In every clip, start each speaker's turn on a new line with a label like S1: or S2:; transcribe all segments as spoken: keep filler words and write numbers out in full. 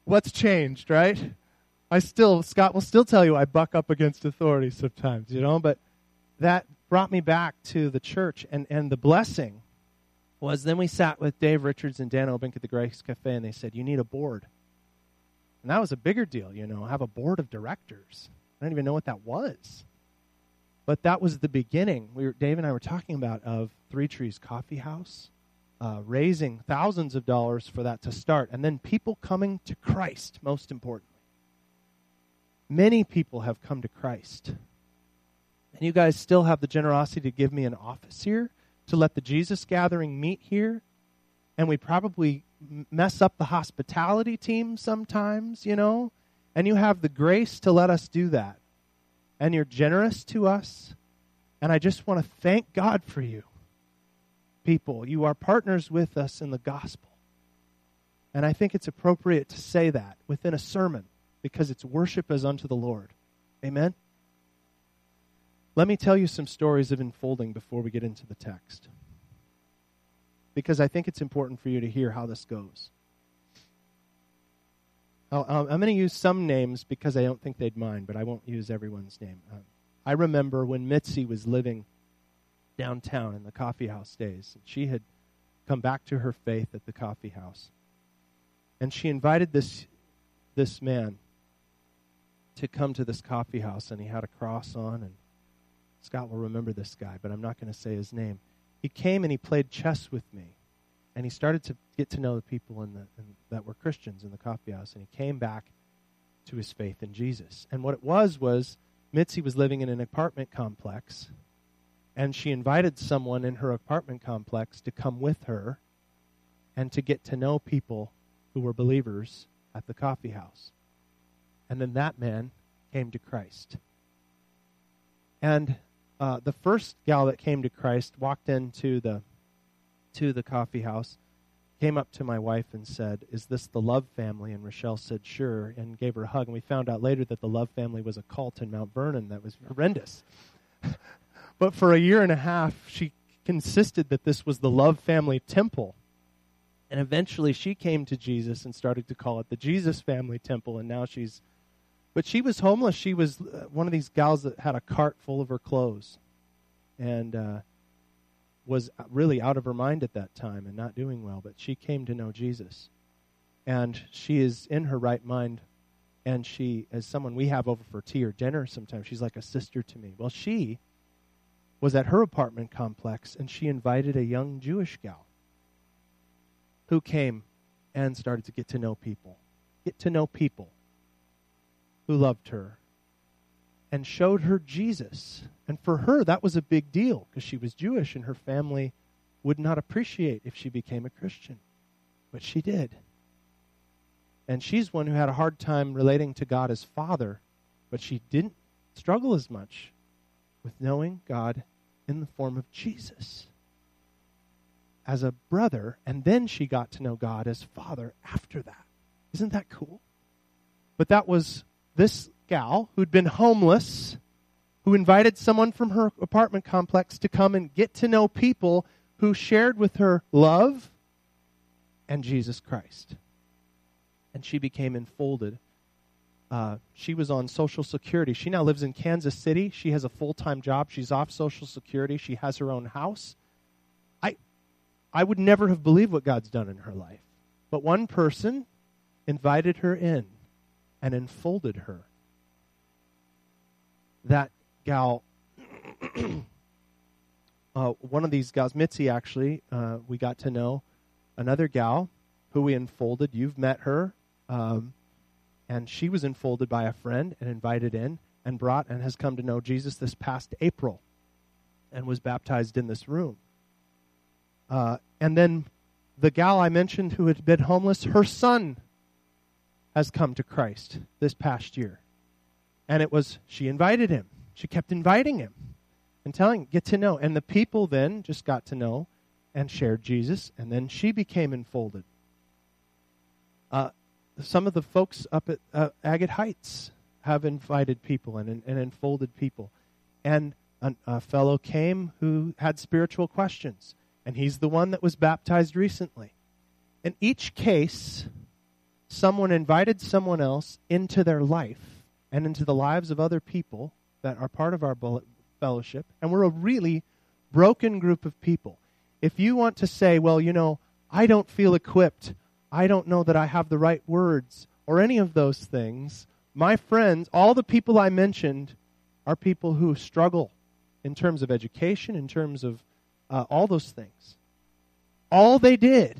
S1: what's changed, right? I still, Scott will still tell you I buck up against authority sometimes, you know, but that brought me back to the church, and, and the blessing was then we sat with Dave Richards and Dan Obink at the Grace Cafe, and they said, you need a board. And that was a bigger deal, you know, have a board of directors. I don't even know what that was. But that was the beginning. We were, Dave and I were talking about of Three Trees Coffee House, uh, raising thousands of dollars for that to start, and then people coming to Christ, most importantly. Many people have come to Christ. And you guys still have the generosity to give me an office here, to let the Jesus Gathering meet here. And we probably mess up the hospitality team sometimes, you know. And you have the grace to let us do that. And you're generous to us. And I just want to thank God for you, people. You are partners with us in the gospel. And I think it's appropriate to say that within a sermon, because it's worship as unto the Lord. Amen? Let me tell you some stories of enfolding before we get into the text, because I think it's important for you to hear how this goes. I'll, I'm going to use some names because I don't think they'd mind, but I won't use everyone's name. Um, I remember when Mitzi was living downtown in the coffee house days, and she had come back to her faith at the coffee house. And she invited this this man to come to this coffee house, and he had a cross on, and Scott will remember this guy, but I'm not going to say his name. He came and he played chess with me, and he started to get to know the people in the in, that were Christians in the coffee house, and he came back to his faith in Jesus. And what it was was Mitzi was living in an apartment complex, and she invited someone in her apartment complex to come with her and to get to know people who were believers at the coffee house. And then that man came to Christ. And uh, the first gal that came to Christ walked into the to the coffee house, came up to my wife and said, "Is this the Love family?" And Rochelle said, "Sure," and gave her a hug. And we found out later that the Love family was a cult in Mount Vernon that was horrendous. But for a year and a half, she insisted that this was the Love family temple. And eventually she came to Jesus and started to call it the Jesus family temple, and now she's... But she was homeless. She was uh, one of these gals that had a cart full of her clothes and uh, was really out of her mind at that time and not doing well. But she came to know Jesus. And she is in her right mind. And she, as someone we have over for tea or dinner sometimes, she's like a sister to me. Well, she was at her apartment complex, and she invited a young Jewish gal who came and started to get to know people. Get to know people. Who loved her and showed her Jesus. And for her, that was a big deal because she was Jewish and her family would not appreciate if she became a Christian. But she did. And she's one who had a hard time relating to God as Father, but she didn't struggle as much with knowing God in the form of Jesus as a brother, and then she got to know God as Father after that. Isn't that cool? But that was this gal who'd been homeless, who invited someone from her apartment complex to come and get to know people who shared with her love and Jesus Christ. And she became enfolded. Uh, she was on Social Security. She now lives in Kansas City. She has a full-time job. She's off Social Security. She has her own house. I, I would never have believed what God's done in her life. But one person invited her in and enfolded her. That gal, uh, one of these gals, Mitzi actually, uh, we got to know another gal who we enfolded. You've met her. Um, and she was enfolded by a friend and invited in and brought and has come to know Jesus this past April and was baptized in this room. Uh, and then the gal I mentioned who had been homeless, her son has come to Christ this past year. And it was, she invited him. She kept inviting him and telling, get to know. And the people then just got to know and shared Jesus, and then she became enfolded. Uh, some of the folks up at uh, Agate Heights have invited people and, and enfolded people. And a, a fellow came who had spiritual questions, and he's the one that was baptized recently. In each case, someone invited someone else into their life and into the lives of other people that are part of our fellowship, and we're a really broken group of people. If you want to say, well, you know, I don't feel equipped, I don't know that I have the right words, or any of those things, my friends, all the people I mentioned are people who struggle in terms of education, in terms of uh, all those things. All they did,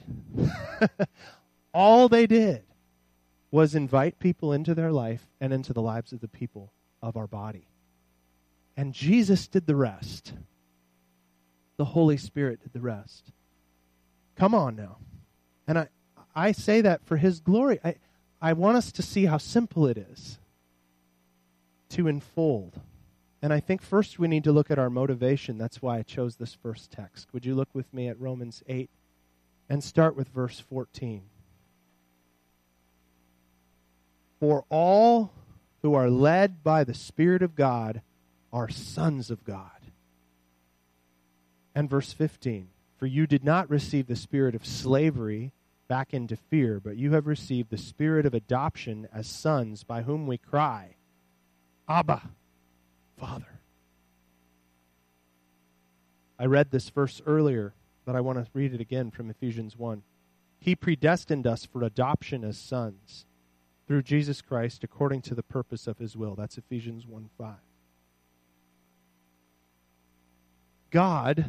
S1: all they did was invite people into their life and into the lives of the people of our body. And Jesus did the rest. The Holy Spirit did the rest. Come on now. And I, I say that for His glory. I, I want us to see how simple it is to enfold. And I think first we need to look at our motivation. That's why I chose this first text. Would you look with me at Romans eight and start with verse fourteen? For all who are led by the Spirit of God are sons of God. And verse fifteen, for you did not receive the spirit of slavery back into fear, but you have received the spirit of adoption as sons, by whom we cry, Abba, Father. I read this verse earlier, but I want to read it again from Ephesians one. He predestined us for adoption as sons through Jesus Christ according to the purpose of His will. That's Ephesians one five. God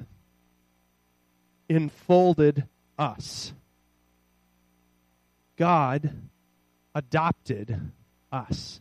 S1: enfolded us. God adopted us.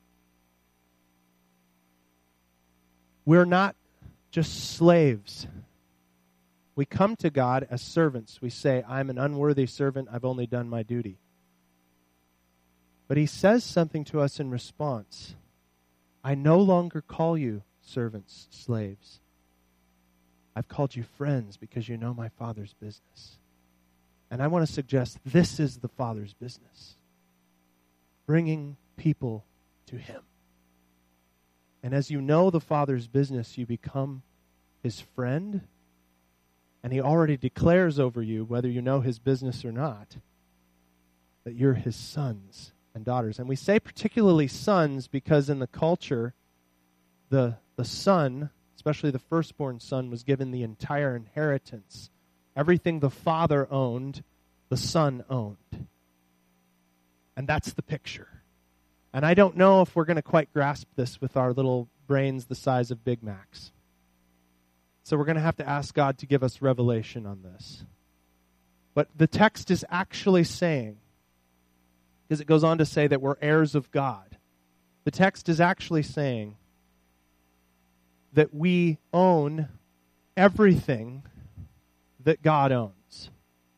S1: We're not just slaves. We come to God as servants. We say, I'm an unworthy servant. I've only done my duty. But He says something to us in response. I no longer call you servants, slaves. I've called you friends because you know my Father's business. And I want to suggest this is the Father's business. Bringing people to Him. And as you know the Father's business, you become His friend. And He already declares over you, whether you know His business or not, that you're His sons and daughters. And we say particularly sons because in the culture, the, the son, especially the firstborn son, was given the entire inheritance. Everything the father owned, the son owned. And that's the picture. And I don't know if we're going to quite grasp this with our little brains the size of Big Macs. So we're going to have to ask God to give us revelation on this. But the text is actually saying, because it goes on to say that we're heirs of God. The text is actually saying that we own everything that God owns.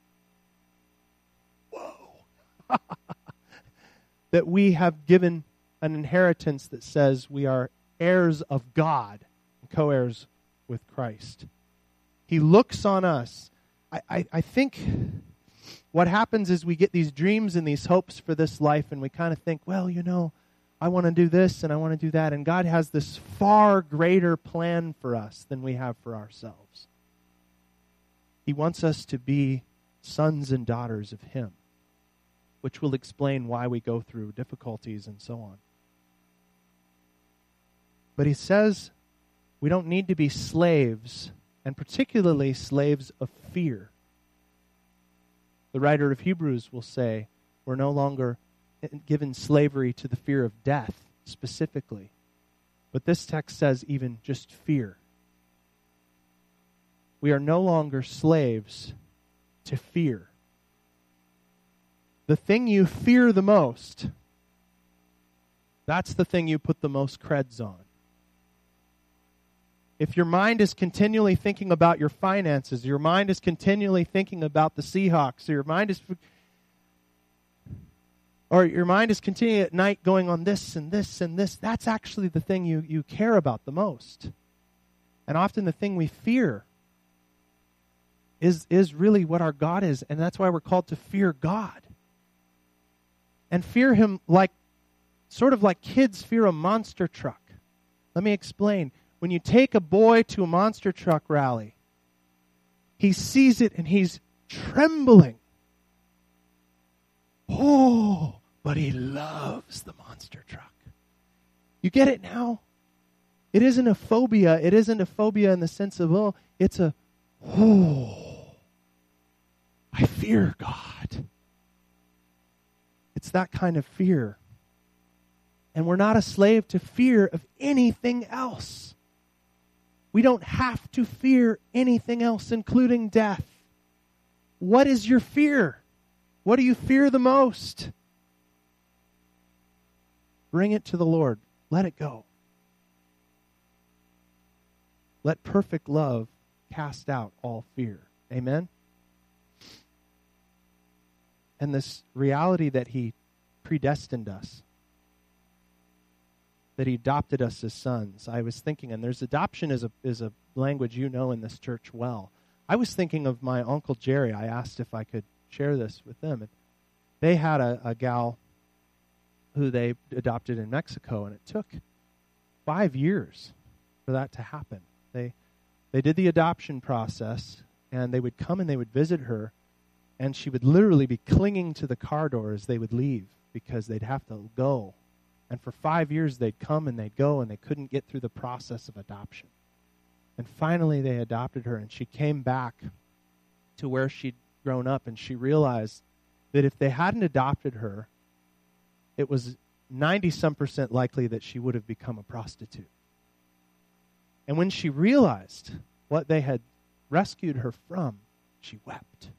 S1: Whoa. That we have given an inheritance that says we are heirs of God and co-heirs with Christ. He looks on us. I, I, I think what happens is we get these dreams and these hopes for this life, and we kind of think, well, you know, I want to do this and I want to do that. And God has this far greater plan for us than we have for ourselves. He wants us to be sons and daughters of Him, which will explain why we go through difficulties and so on. But He says we don't need to be slaves, and particularly slaves of fear. The writer of Hebrews will say we're no longer given slavery to the fear of death specifically. But this text says even just fear. We are no longer slaves to fear. The thing you fear the most, that's the thing you put the most creds on. If your mind is continually thinking about your finances, your mind is continually thinking about the Seahawks, or your mind is or your mind is continuing at night going on this and this and this, that's actually the thing you, you care about the most. And often the thing we fear is, is really what our God is, and that's why we're called to fear God. And fear Him like, sort of like kids fear a monster truck. Let me explain. When you take a boy to a monster truck rally, he sees it and he's trembling. Oh, but he loves the monster truck. You get it now? It isn't a phobia. It isn't a phobia in the sense of, oh, it's a, oh, I fear God. It's that kind of fear. And we're not a slave to fear of anything else. We don't have to fear anything else, including death. What is your fear? What do you fear the most? Bring it to the Lord. Let it go. Let perfect love cast out all fear. Amen? And this reality that he predestined us, that he adopted us as sons. I was thinking, and there's adoption is a is a language you know in this church well. I was thinking of my Uncle Jerry. I asked if I could share this with them. And they had a, a gal who they adopted in Mexico, and it took five years for that to happen. They they did the adoption process, and they would come and they would visit her, and she would literally be clinging to the car door as they would leave because they'd have to go. And for five years they'd come and they'd go, and they couldn't get through the process of adoption. And finally they adopted her, and she came back to where she'd grown up, and she realized that if they hadn't adopted her, it was ninety-some percent likely that she would have become a prostitute. And when she realized what they had rescued her from, she wept.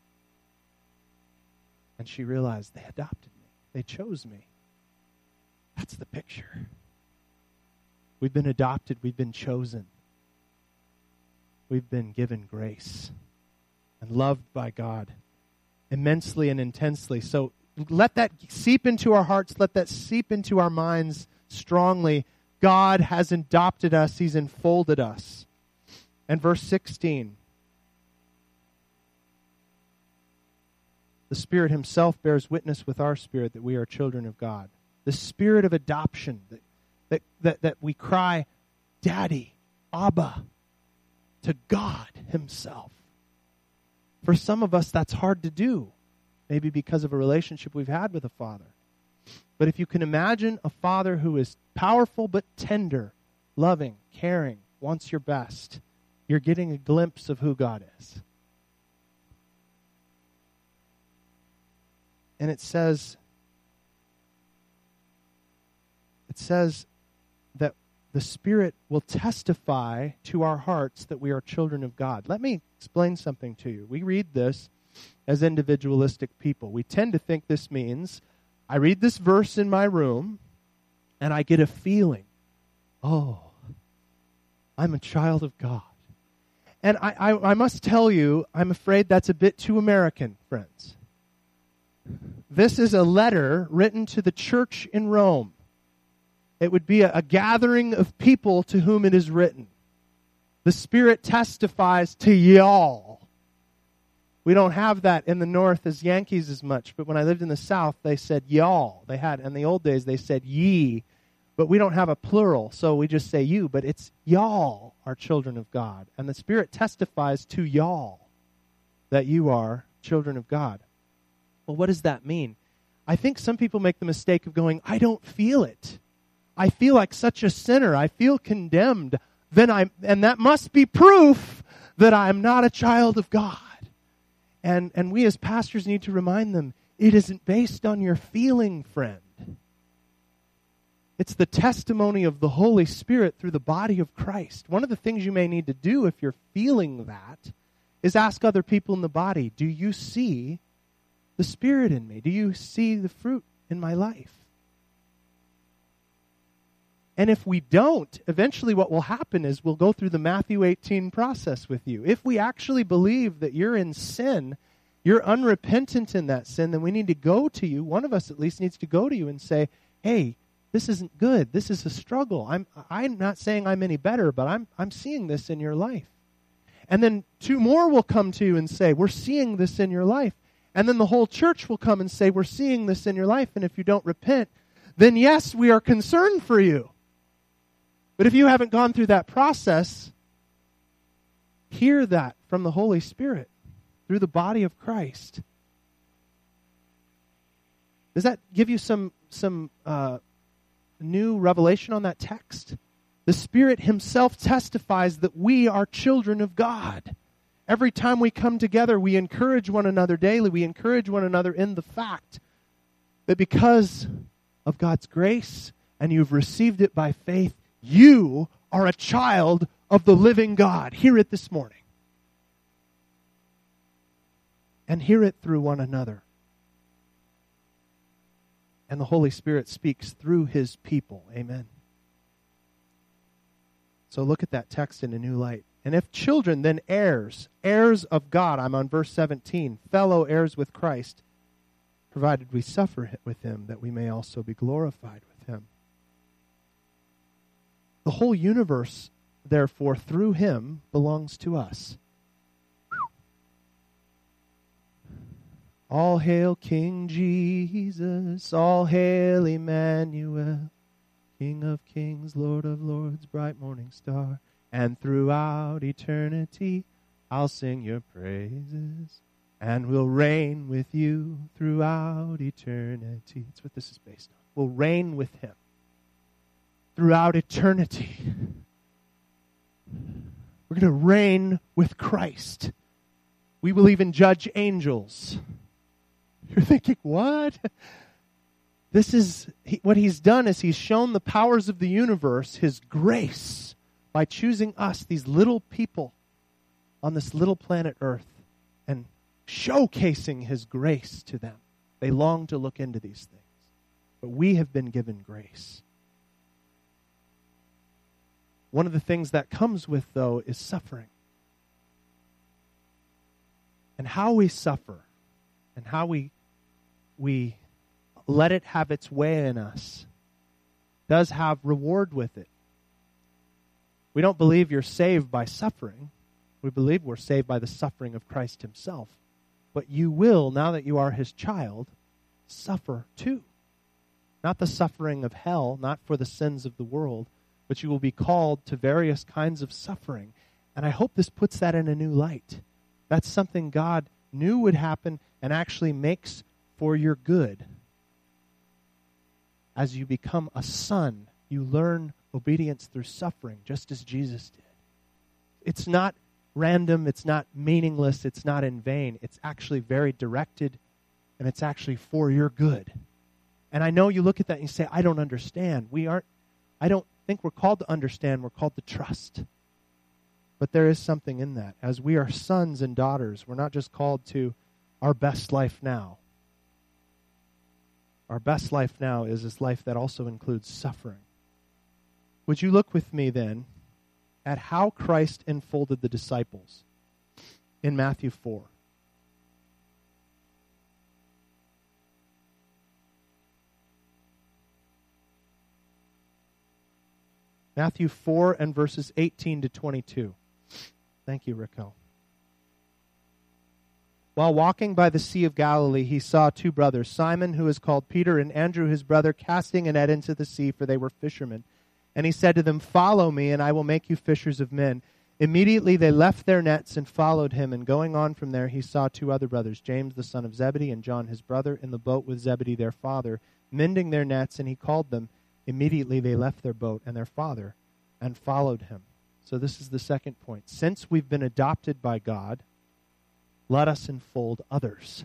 S1: And she realized they adopted me. They chose me. That's the picture. We've been adopted. We've been chosen. We've been given grace and loved by God immensely and intensely. So let that seep into our hearts. Let that seep into our minds strongly. God has adopted us. He's enfolded us. And verse sixteen. The Spirit himself bears witness with our spirit that we are children of God. The spirit of adoption, that, that, that, that we cry, Daddy, Abba, to God himself. For some of us, that's hard to do, maybe because of a relationship we've had with a father. But if you can imagine a father who is powerful but tender, loving, caring, wants your best, you're getting a glimpse of who God is. And it says, it says that the Spirit will testify to our hearts that we are children of God. Let me explain something to you. We read this as individualistic people. We tend to think this means, I read this verse in my room, and I get a feeling, oh, I'm a child of God. And I, I, I must tell you, I'm afraid that's a bit too American, friends. This is a letter written to the church in Rome. It would be a, a gathering of people to whom it is written. The Spirit testifies to y'all. We don't have that in the North as Yankees as much, but when I lived in the South, they said y'all. They had, in the old days, they said ye, but we don't have a plural, so we just say you, but it's y'all are children of God. And the Spirit testifies to y'all that you are children of God. Well, what does that mean? I think some people make the mistake of going, I don't feel it. I feel like such a sinner. I feel condemned. Then I'm, and that must be proof that I'm not a child of God. And and we as pastors need to remind them, it isn't based on your feeling, friend. It's the testimony of the Holy Spirit through the body of Christ. One of the things you may need to do if you're feeling that is ask other people in the body, do you see the Spirit in me? Do you see the fruit in my life? And if we don't, eventually what will happen is we'll go through the Matthew eighteen process with you. If we actually believe that you're in sin, you're unrepentant in that sin, then we need to go to you. One of us at least needs to go to you and say, hey, this isn't good. This is a struggle. I'm I'm not saying I'm any better, but I'm I'm seeing this in your life. And then two more will come to you and say, we're seeing this in your life. And then the whole church will come and say, we're seeing this in your life, and if you don't repent, then yes, we are concerned for you. But if you haven't gone through that process, hear that from the Holy Spirit through the body of Christ. Does that give you some some uh, new revelation on that text? The Spirit himself testifies that we are children of God. Every time we come together, we encourage one another daily. We encourage one another in the fact that because of God's grace and you've received it by faith, you are a child of the living God. Hear it this morning. And hear it through one another. And the Holy Spirit speaks through his people. Amen. So look at that text in a new light. And if children, then heirs, heirs of God. I'm on verse seventeen. Fellow heirs with Christ, provided we suffer with him, that we may also be glorified with him. The whole universe, therefore, through him, belongs to us. All hail King Jesus, all hail Emmanuel, King of kings, Lord of lords, bright morning star. And throughout eternity, I'll sing your praises, and we'll reign with you throughout eternity. That's what this is based on. We'll reign with him throughout eternity. We're going to reign with Christ. We believe in judge angels. You're thinking, what? This is, he, what he's done is he's shown the powers of the universe, his grace, by choosing us, these little people on this little planet Earth, and showcasing his grace to them. They long to look into these things. But we have been given grace. One of the things that comes with, though, is suffering. And how we suffer, and how we we let it have its way in us, does have reward with it. We don't believe you're saved by suffering. We believe we're saved by the suffering of Christ himself. But you will, now that you are his child, suffer too. Not the suffering of hell, not for the sins of the world, but you will be called to various kinds of suffering. And I hope this puts that in a new light. That's something God knew would happen and actually makes for your good. As you become a son, you learn obedience through suffering, just as Jesus did. It's not random, it's not meaningless, it's not in vain. It's actually very directed, and it's actually for your good. And I know you look at that and you say, I don't understand. We aren't, I don't think we're called to understand, we're called to trust. But there is something in that. As we are sons and daughters, we're not just called to our best life now. Our best life now is this life that also includes suffering. Would you look with me then at how Christ enfolded the disciples in Matthew four? Matthew four and verses eighteen to twenty-two. Thank you, Raquel. While walking by the Sea of Galilee, he saw two brothers, Simon, who is called Peter, and Andrew, his brother, casting a net into the sea, for they were fishermen. And he said to them, follow me, and I will make you fishers of men. Immediately they left their nets and followed him, and going on from there, he saw two other brothers, James the son of Zebedee and John his brother, in the boat with Zebedee their father, mending their nets, and he called them. Immediately they left their boat and their father and followed him. So this is the second point. Since we've been adopted by God, let us enfold others.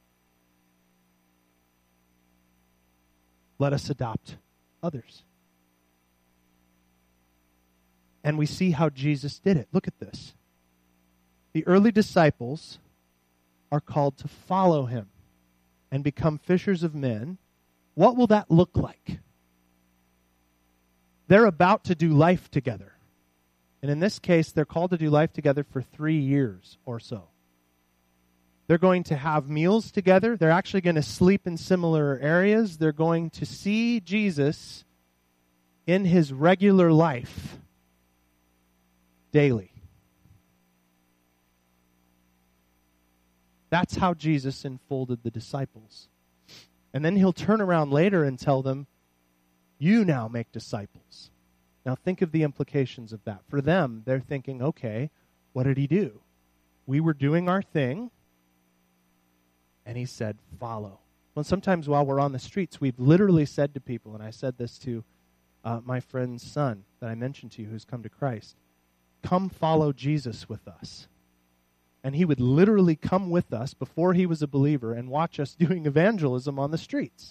S1: Let us adopt others. And we see how Jesus did it. Look at this. The early disciples are called to follow him and become fishers of men. What will that look like? They're about to do life together. And in this case, they're called to do life together for three years or so. They're going to have meals together. They're actually going to sleep in similar areas. They're going to see Jesus in his regular life daily. That's how Jesus enfolded the disciples. And then he'll turn around later and tell them, you now make disciples. Now think of the implications of that. For them, they're thinking, okay, what did he do? We were doing our thing, and he said, follow. Well, sometimes while we're on the streets, we've literally said to people, and I said this to uh, my friend's son that I mentioned to you who's come to Christ, come follow Jesus with us. And he would literally come with us before he was a believer and watch us doing evangelism on the streets.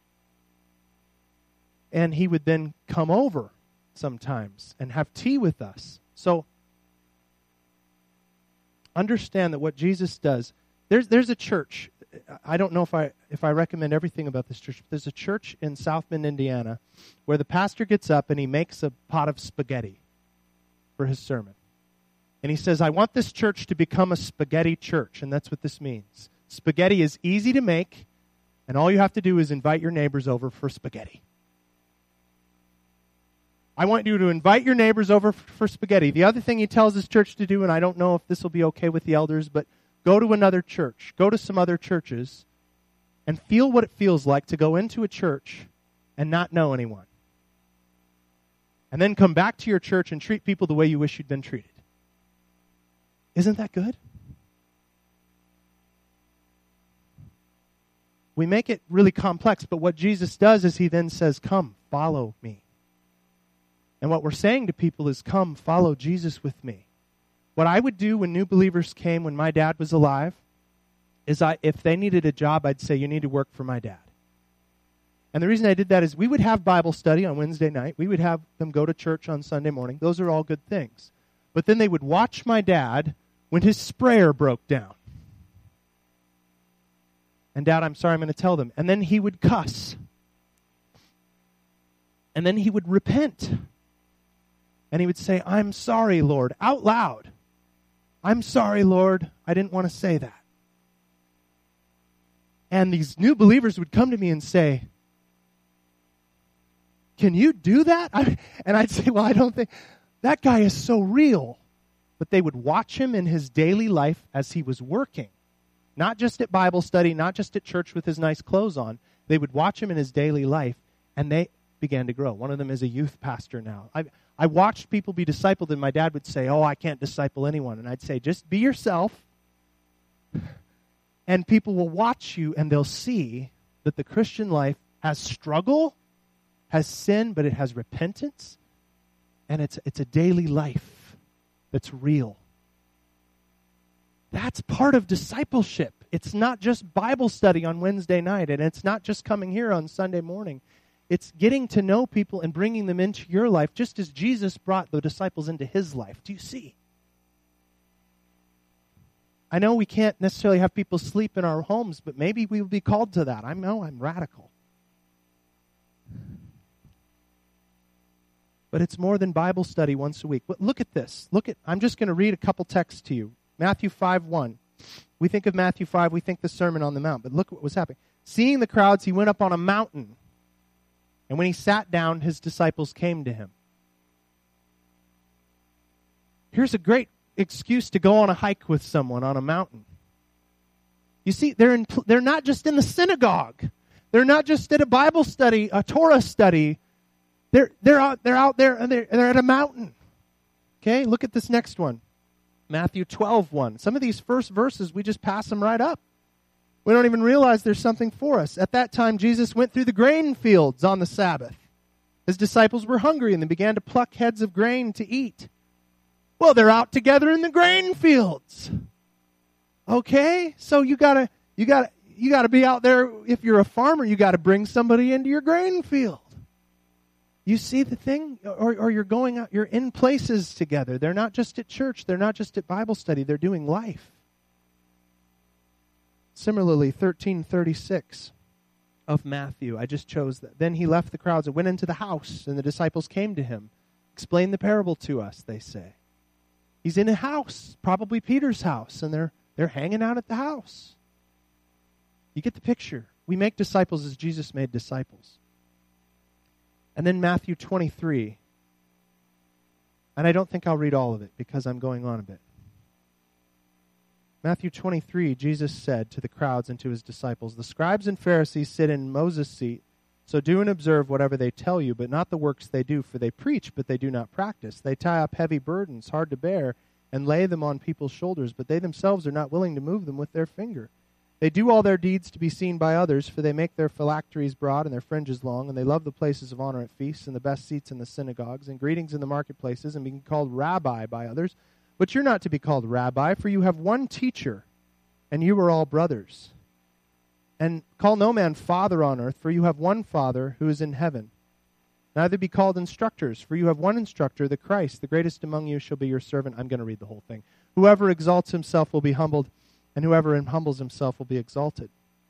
S1: And he would then come over sometimes and have tea with us. So understand that what Jesus does, there's there's a church. I don't know if I if I recommend everything about this church. But there's a church in South Bend, Indiana, where the pastor gets up and he makes a pot of spaghetti for his sermon. And he says, I want this church to become a spaghetti church. And that's what this means. Spaghetti is easy to make, and all you have to do is invite your neighbors over for spaghetti. I want you to invite your neighbors over for spaghetti. The other thing he tells his church to do, and I don't know if this will be okay with the elders, but go to another church. Go to some other churches and feel what it feels like to go into a church and not know anyone. And then come back to your church and treat people the way you wish you'd been treated. Isn't that good? We make it really complex, but what Jesus does is he then says, come, follow me. And what we're saying to people is, come, follow Jesus with me. What I would do when new believers came when my dad was alive is I, if they needed a job, I'd say, you need to work for my dad. And the reason I did that is we would have Bible study on Wednesday night. We would have them go to church on Sunday morning. Those are all good things. But then they would watch my dad when his sprayer broke down. And Dad, I'm sorry, I'm going to tell them. And then he would cuss. And then he would repent. And he would say, I'm sorry, Lord, out loud. I'm sorry, Lord, I didn't want to say that. And these new believers would come to me and say, can you do that? I, and I'd say, well, I don't think, that guy is so real. But they would watch him in his daily life as he was working. Not just at Bible study, not just at church with his nice clothes on. They would watch him in his daily life, and they began to grow. One of them is a youth pastor now. I I watched people be discipled, and my dad would say, oh, I can't disciple anyone. And I'd say, just be yourself, and people will watch you, and they'll see that the Christian life has struggle, has sin, but it has repentance, and it's it's a daily life that's real. That's part of discipleship. It's not just Bible study on Wednesday night, and it's not just coming here on Sunday morning. It's getting to know people and bringing them into your life, just as Jesus brought the disciples into his life. Do you see? I know we can't necessarily have people sleep in our homes, but maybe we will be called to that. I know I'm radical. But it's more than Bible study once a week. But look at this. Look at. I'm just going to read a couple texts to you. Matthew five one. We think of Matthew five, we think the Sermon on the Mount. But look what was happening. Seeing the crowds, he went up on a mountain. And when he sat down, his disciples came to him. Here's a great excuse to go on a hike with someone on a mountain. You see, they're in, they're not just in the synagogue. They're not just at a Bible study, a Torah study. They're they're out they're out there and they're, they're at a mountain. Okay, look at this next one. Matthew twelve one. Some of these first verses, we just pass them right up. We don't even realize there's something for us. At that time, Jesus went through the grain fields on the Sabbath. His disciples were hungry and they began to pluck heads of grain to eat. Well, they're out together in the grain fields. Okay, so you gotta you gotta you gotta be out there. If you're a farmer, you gotta bring somebody into your grain field. You see the thing? Or, or you're going out, you're in places together. They're not just at church. They're not just at Bible study. They're doing life. Similarly, thirteen thirty-six of Matthew. I just chose that. Then he left the crowds and went into the house, and the disciples came to him. Explain the parable to us, they say. He's in a house, probably Peter's house, and they're they're hanging out at the house. You get the picture. We make disciples as Jesus made disciples. And then Matthew twenty-three. And I don't think I'll read all of it because I'm going on a bit. Matthew twenty-three, Jesus said to the crowds and to his disciples, the scribes and Pharisees sit in Moses' seat, so do and observe whatever they tell you, but not the works they do, for they preach, but they do not practice. They tie up heavy burdens, hard to bear, and lay them on people's shoulders, but they themselves are not willing to move them with their finger. They do all their deeds to be seen by others, for they make their phylacteries broad and their fringes long, and they love the places of honor at feasts and the best seats in the synagogues and greetings in the marketplaces and being called rabbi by others. But you're not to be called rabbi, for you have one teacher, and you are all brothers. And call no man father on earth, for you have one Father who is in heaven. Neither be called instructors, for you have one instructor, the Christ. The greatest among you shall be your servant. I'm going to read the whole thing. Whoever exalts himself will be humbled, and whoever humbles himself will be exalted.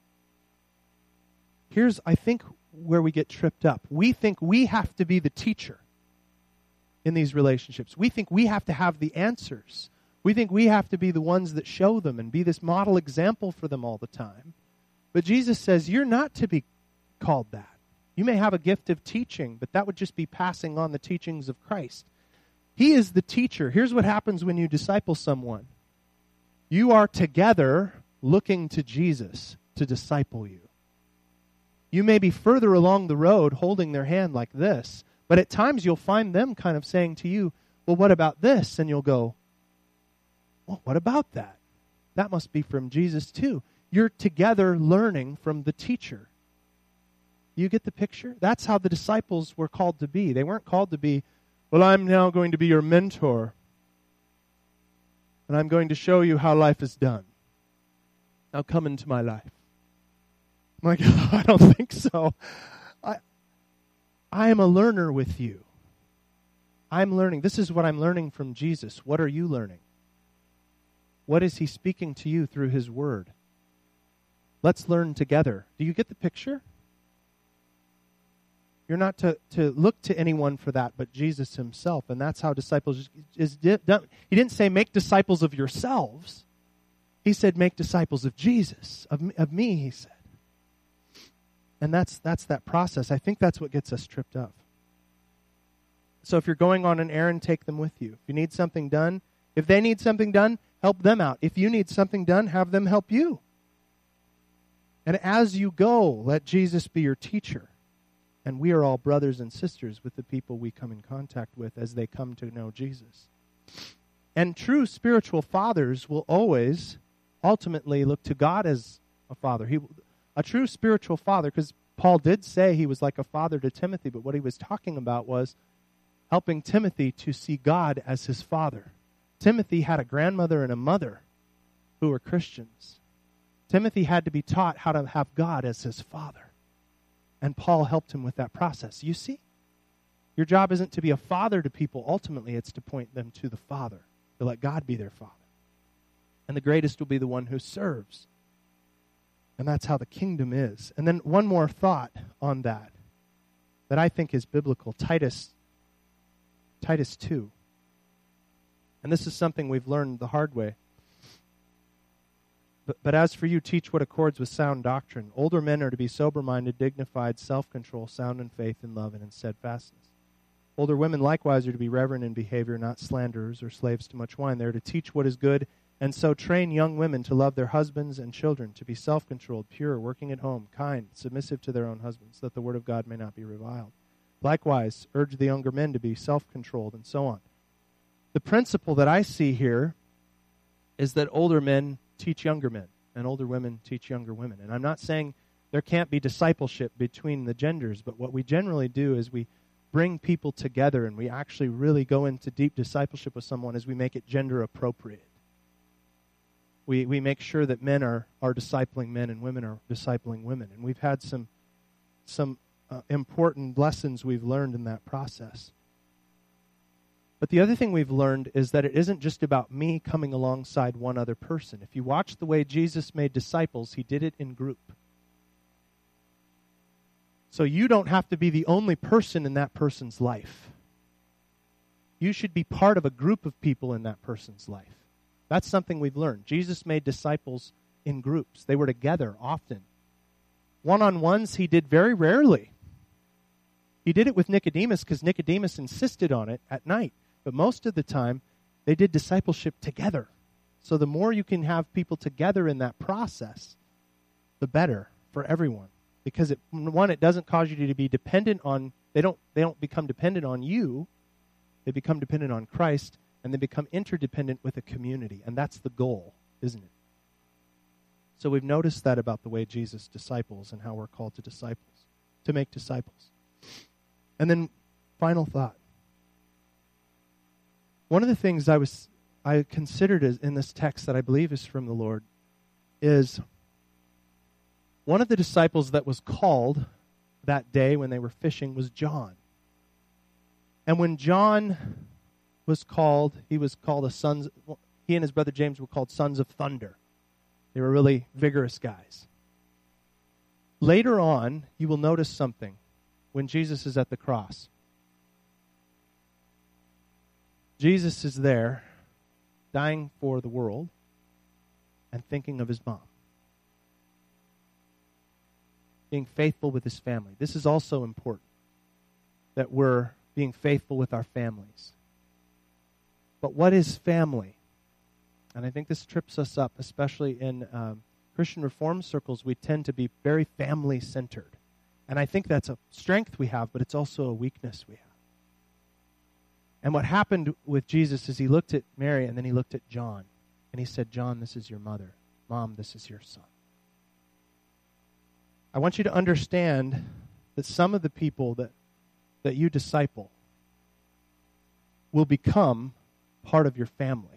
S1: Here's, I think, where we get tripped up. We think we have to be the teacher in these relationships. We think we have to have the answers. We think we have to be the ones that show them and be this model example for them all the time. But Jesus says you're not to be called that. You may have a gift of teaching, but that would just be passing on the teachings of Christ. He is the teacher. Here's what happens when you disciple someone. You are together looking to Jesus to disciple you. You may be further along the road holding their hand like this, but at times you'll find them kind of saying to you, well, what about this? And you'll go, well, what about that? That must be from Jesus too. You're together learning from the teacher. You get the picture? That's how the disciples were called to be. They weren't called to be, well, I'm now going to be your mentor, and I'm going to show you how life is done. Now come into my life. I'm like, oh, I don't think so. I, I am a learner with you. I'm learning. This is what I'm learning from Jesus. What are you learning? What is he speaking to you through his word? Let's learn together. Do you get the picture? You're not to, to look to anyone for that but Jesus himself. And that's how disciples is done. He didn't say make disciples of yourselves. He said make disciples of Jesus, of me, of me he said. And that's that's that process. I think that's what gets us tripped up. So if you're going on an errand, take them with you. If you need something done, if they need something done, help them out. If you need something done, have them help you. And as you go, let Jesus be your teacher. And we are all brothers and sisters with the people we come in contact with as they come to know Jesus. And true spiritual fathers will always ultimately look to God as a father. He, a true spiritual father, because Paul did say he was like a father to Timothy, but what he was talking about was helping Timothy to see God as his father. Timothy had a grandmother and a mother who were Christians. Timothy had to be taught how to have God as his father. And Paul helped him with that process. You see? Your job isn't to be a father to people. Ultimately, it's to point them to the Father, to let God be their Father. And the greatest will be the one who serves. And that's how the kingdom is. And then one more thought on that, that I think is biblical. Titus, Titus two. And this is something we've learned the hard way. But, but as for you, teach what accords with sound doctrine. Older men are to be sober-minded, dignified, self-control, sound in faith, in love, and in steadfastness. Older women likewise are to be reverent in behavior, not slanderers or slaves to much wine. They are to teach what is good, and so train young women to love their husbands and children, to be self-controlled, pure, working at home, kind, submissive to their own husbands, that the word of God may not be reviled. Likewise, urge the younger men to be self-controlled, and so on. The principle that I see here is that older men teach younger men, and older women teach younger women. And I'm not saying there can't be discipleship between the genders, but what we generally do is we bring people together and we actually really go into deep discipleship with someone as we make it gender appropriate. We we make sure that men are, are discipling men and women are discipling women. And we've had some, some uh, important lessons we've learned in that process. But the other thing we've learned is that it isn't just about me coming alongside one other person. If you watch the way Jesus made disciples, he did it in group. So you don't have to be the only person in that person's life. You should be part of a group of people in that person's life. That's something we've learned. Jesus made disciples in groups. They were together often. One-on-ones he did very rarely. He did it with Nicodemus because Nicodemus insisted on it at night. But most of the time, they did discipleship together. So the more you can have people together in that process, the better for everyone. Because it, one, it doesn't cause you to be dependent on, they don't, they don't become dependent on you. They become dependent on Christ, and they become interdependent with a community. And that's the goal, isn't it? So we've noticed that about the way Jesus disciples and how we're called to disciples, to make disciples. And then, final thought. One of the things I was I considered as in this text that I believe is from the Lord is one of the disciples that was called that day when they were fishing was John. And when John was called, he was called a sons. He and his brother James were called sons of thunder. They were really vigorous guys. Later on, you will notice something when Jesus is at the cross. Jesus is there, dying for the world, and thinking of his mom. Being faithful with his family. This is also important, that we're being faithful with our families. But what is family? And I think this trips us up, especially in um, Christian Reform circles. We tend to be very family-centered. And I think that's a strength we have, but it's also a weakness we have. And what happened with Jesus is he looked at Mary and then he looked at John. And he said, John, this is your mother. Mom, this is your son. I want you to understand that some of the people that, that you disciple will become part of your family.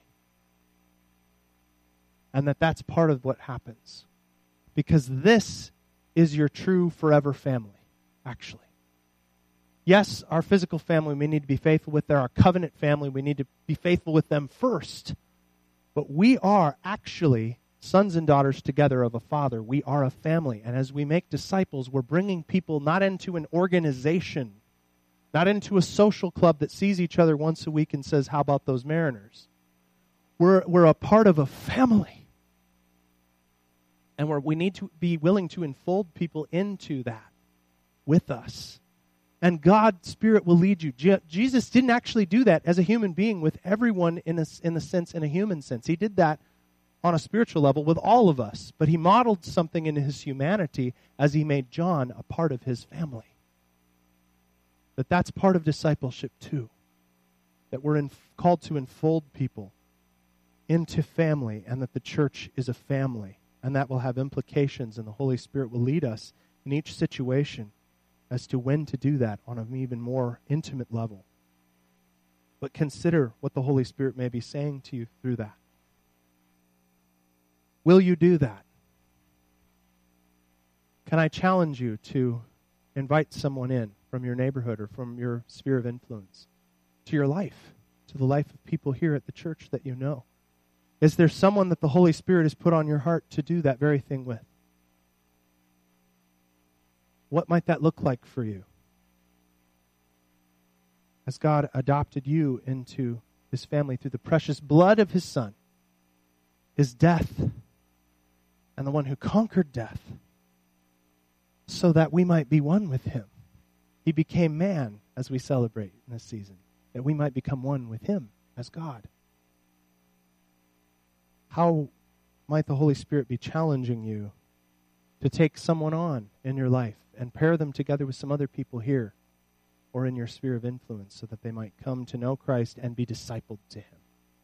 S1: And that that's part of what happens. Because this is your true forever family, actually. Yes, our physical family we need to be faithful with. They're our covenant family. We need to be faithful with them first. But we are actually sons and daughters together of a father. We are a family. And as we make disciples, we're bringing people not into an organization, not into a social club that sees each other once a week and says, how about those Mariners? We're, we're a part of a family. And we're, we need to be willing to enfold people into that with us. And God's Spirit will lead you. Je- Jesus didn't actually do that as a human being with everyone in a, in the sense, in a human sense. He did that on a spiritual level with all of us. But he modeled something in his humanity as he made John a part of his family. That that's part of discipleship too. That we're in, called to enfold people into family, and that the church is a family. And that will have implications, and the Holy Spirit will lead us in each situation as to when to do that on an even more intimate level. But consider what the Holy Spirit may be saying to you through that. Will you do that? Can I challenge you to invite someone in from your neighborhood or from your sphere of influence to your life, to the life of people here at the church that you know? Is there someone that the Holy Spirit has put on your heart to do that very thing with? What might that look like for you? As God adopted you into his family through the precious blood of his Son, his death, and the one who conquered death, so that we might be one with him. He became man, as we celebrate in this season, that we might become one with him as God. How might the Holy Spirit be challenging you to take someone on in your life and pair them together with some other people here or in your sphere of influence so that they might come to know Christ and be discipled to him?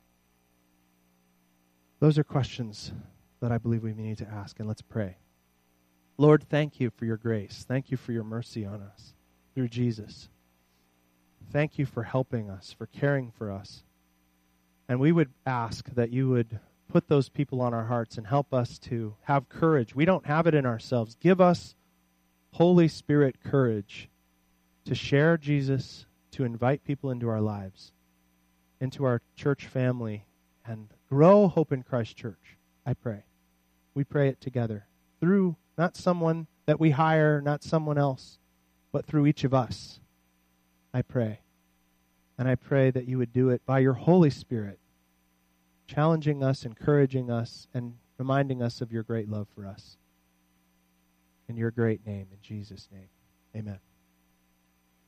S1: Those are questions that I believe we need to ask, and let's pray. Lord, thank you for your grace. Thank you for your mercy on us through Jesus. Thank you for helping us, for caring for us. And we would ask that you would put those people on our hearts and help us to have courage. We don't have it in ourselves. Give us Holy Spirit courage to share Jesus, to invite people into our lives, into our church family, and grow Hope in Christ Church, I pray. We pray it together through not someone that we hire, not someone else, but through each of us, I pray. And I pray that you would do it by your Holy Spirit, challenging us, encouraging us, and reminding us of your great love for us. In your great name, in Jesus' name, amen.